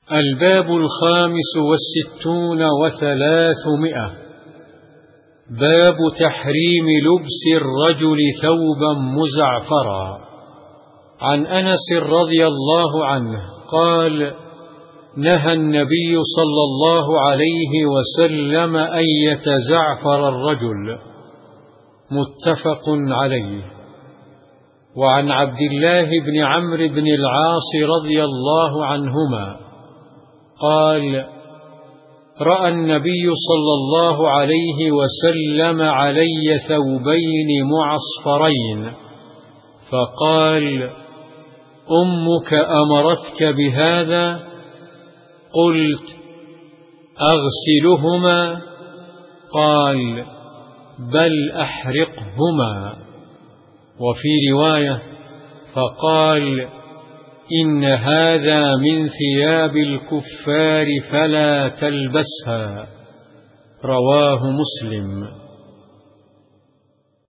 الباب 65 و300. باب تحريم لبس الرجل ثوبا مزعفرا. عن أنس رضي الله عنه قال: نهى النبي صلى الله عليه وسلم أن يتزعفر الرجل. متفق عليه. وعن عبد الله بن عمرو بن العاص رضي الله عنهما قال: رأى النبي صلى الله عليه وسلم علي ثوبين معصفرين فقال: أمك أمرتك بهذا؟ قلت: أغسلهما؟ قال: بل أحرقهما. وفي رواية: فقال: إن هذا من ثياب الكفار فلا تلبسها. رواه مسلم.